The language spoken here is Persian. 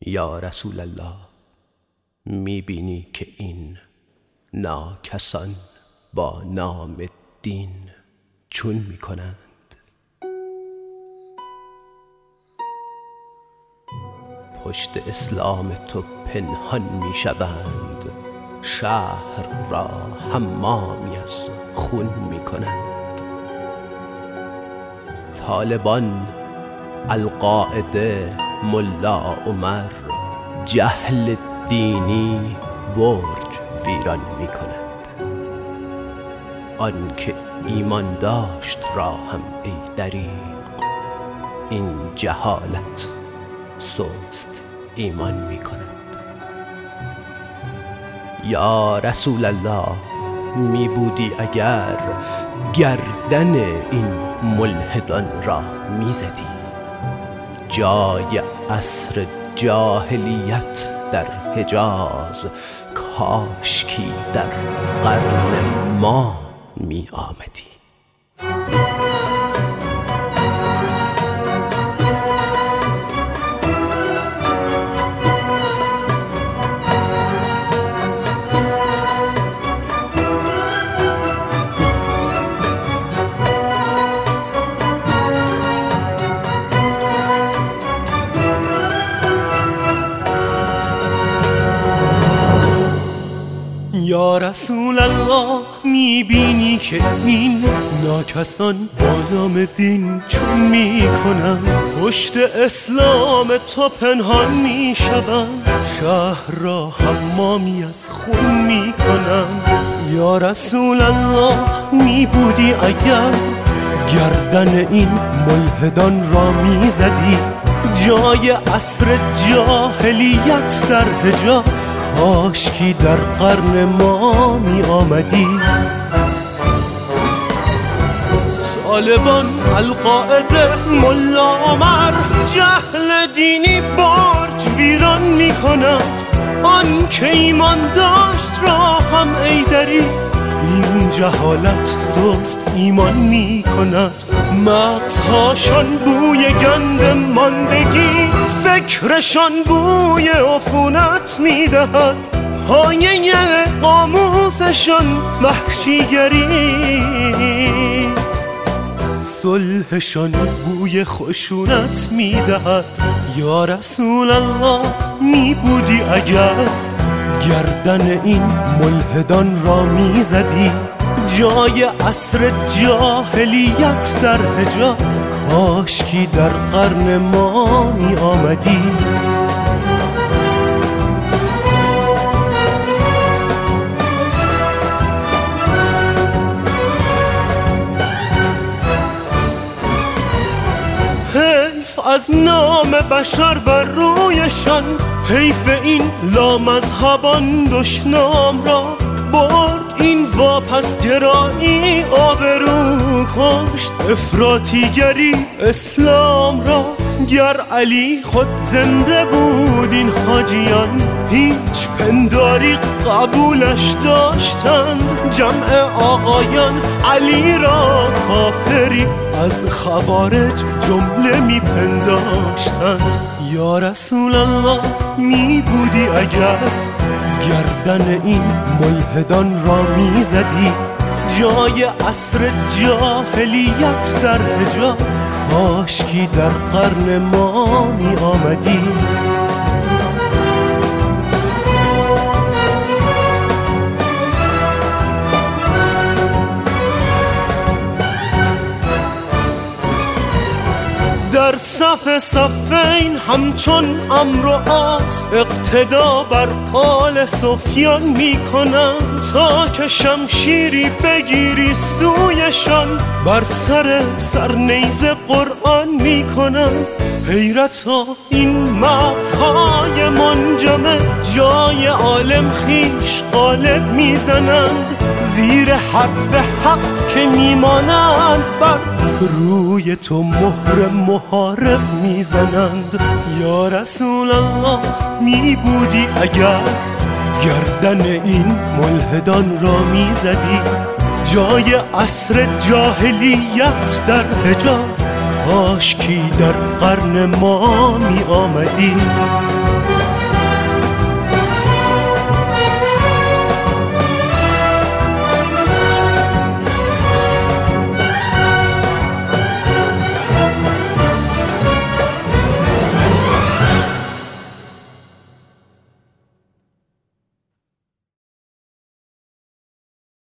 یا رسول الله، میبینی که این ناکسان با نام دین چون میکنند؟ پشت اسلام تو پنهان میشوند، شهر را حمامی از خون میکنند. طالبان، القاعده، ملا عمر، جهل دینی برج ویران میکنند. آن که ایمان داشت را هم ای دریغ، این جهالت سست ایمان میکند. یا رسول الله، می بودی اگر گردن این ملحدان را میزدی، جای عصر جاهلیت در حجاز کاشکی در قرن ما می آمدی. یا رسول الله، میبینی که این ناکسان با نام دین چون میکنن؟ پشت اسلام تو پنهان میشوند، شهر را حمامی از خون میکنن. یا رسول الله، میبودی اگر گردن این ملحدان را میزدی، جای عصر جاهلیت در حجاز کاشکی در قرن ما می آمدی. طالبان، القاعده، ملا عمر، جهل دینی برج ویران می کند. آن که ایمان داشت را هم ای دری، این جهالت سست ایمان می کند. مغزهاشان بوی گند ماندگی، فکرشان بوی عفونت می دهد. پایه قاموسشان وحشیگریست، صلحشان بوی خشونت می دهد. یا رسول الله، می بودی اگر گردن این ملحدان را می زدی، جای عصر جاهلیت در حجاز کاشکی در قرن ما می آمدی. حیف از نام بشر بر رویشان، حیف این لامذهبان دشنام را. برد این واپس گرایی آبرو، کشت افراطیگری اسلام را. گر علی خود زنده بود این حاجیان، هیچ پنداری قبولش داشتند. جمع آقایان علی را کافری از خوارج جمله می پنداشتند. یا رسول الله، می بودی اگر گردن این ملحدان را می زدی، جای عصر جاهلیت در حجاز کاشکی در قرن ما می آمدی. در صف صفین همچون عمرو و عاص، اقتدا بر آل سفیان می کنند. تا که شمشیری بگیری سویشان، بر سر نیزه قرآن می کنند. حیرتا این مغزهای منجمد، جای عالم خیش غالب می زنند. زیر حرف حق که می مانند، بر روی تو مهر محارب می زنند. یا رسول الله، می بودی اگر گردن این ملحدان را می زدی، جای عصر جاهلیت در حجاز کاشکی در قرن ما می آمدی.